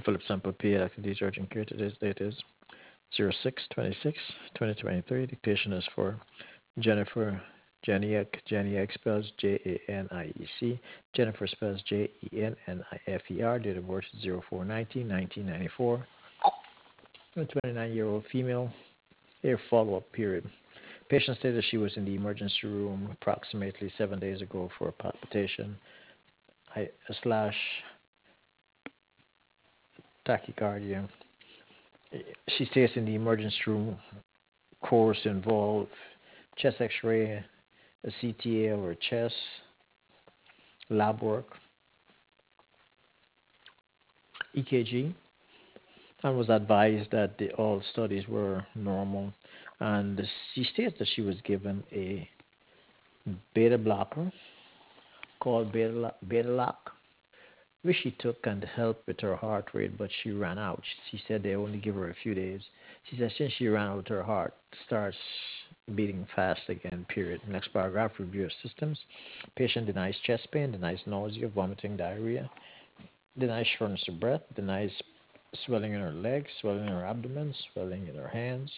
Philip Sample PA Activities Urgent Care. Today's date is 06/26/2023. Dictation is for Jennifer Janiak. Janiak spells Janiec. Jennifer spells Jennifer. Date of birth is 04/19/1994. A 29-year-old female. Air follow-up period. Patient stated she was in the emergency room approximately 7 days ago for a palpitation slash tachycardia. She stays in the emergency room. Course involved chest X-ray, a CTA over chest, lab work, EKG, and was advised that all studies were normal. And she states that she was given a beta blocker called Betaloc, which she took and helped with her heart rate, but she ran out. She said they only give her a few days. She said since she ran out, her heart starts beating fast again, period. Next paragraph, review of systems. Patient denies chest pain, denies nausea, vomiting, diarrhea, denies shortness of breath, denies swelling in her legs, swelling in her abdomen, swelling in her hands.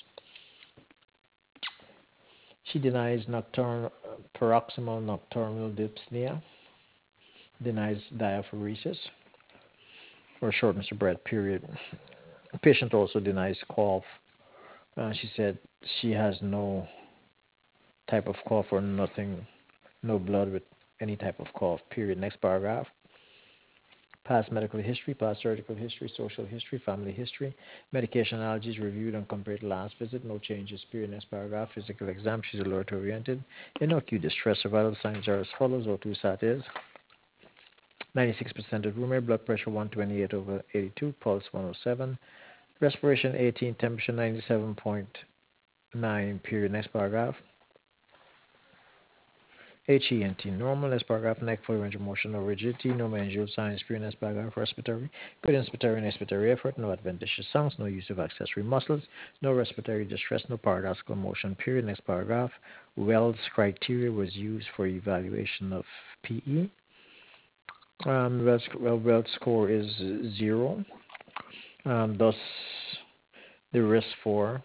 She denies paroxysmal nocturnal dyspnea, denies diaphoresis or shortness of breath, period. The patient also denies cough. She said she has no type of cough or nothing, no blood with any type of cough, period. Next paragraph. Past medical history, past surgical history, social history, family history, medication allergies reviewed and compared to last visit, no changes, period. Next paragraph. Physical exam, she's alert oriented. In acute distress, her vital signs are as follows. O2 sat is 96% of room air, blood pressure 128/82, pulse 107, respiration 18, temperature 97.9, period. Next paragraph. HENT normal. Next paragraph. Neck full range of motion, no rigidity, no meningeal signs, period. Next paragraph. Respiratory. Good inspiratory and expiratory effort, no adventitious sounds, no use of accessory muscles, no respiratory distress, no paradoxical motion, period. Next paragraph. Wells criteria was used for evaluation of PE. Wells score is 0. Thus, the risk for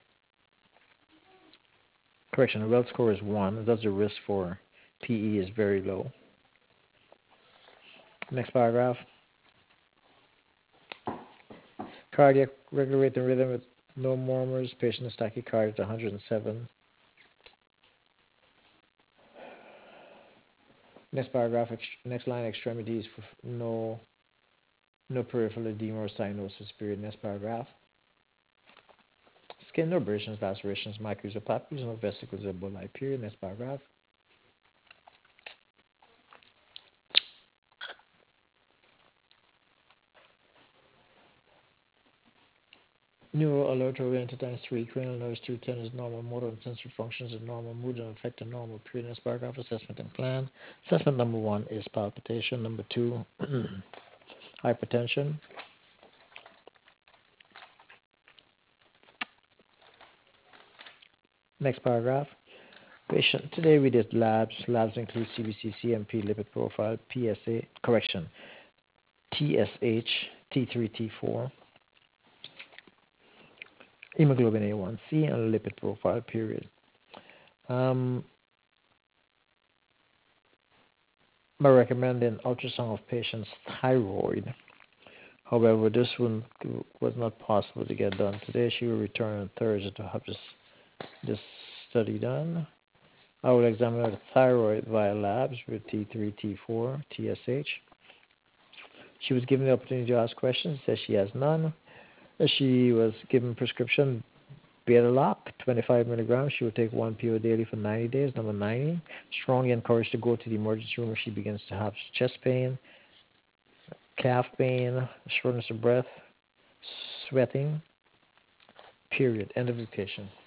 correction, the Wells score is 1. Thus, the risk for PE is very low. Next paragraph. Cardiac regular rate and rhythm with no murmurs. Patient is tachycardia at 107. Next paragraph. Next line. Extremities. No peripheral edema or cyanosis, period. Next paragraph. Skin, no abrasions, lacerations, micros or papules, no vesicles or emboli, period. Next paragraph. Neuro alert oriented times 3, cranial nerves 210 is normal, motor and sensory functions is normal, mood and affect are normal, period. Next paragraph. Assessment and plan. Assessment number 1 is palpitation. Number 2, hypertension. Next paragraph. Patient. Today we did labs. Labs include CBC, CMP, lipid profile, PSA, correction, TSH, T3, T4, hemoglobin A1C, and lipid profile, period. By recommending ultrasound of patient's thyroid. However, this one was not possible to get done today. She will return on Thursday to have this study done. I will examine her thyroid via labs with T3, T4, TSH. She was given the opportunity to ask questions. Says she has none. She was given prescription Betaloc, 25 milligrams. She will take 1 PO daily for 90 days. Number 90. Strongly encouraged to go to the emergency room if she begins to have chest pain, calf pain, shortness of breath, sweating, period. End of the patient.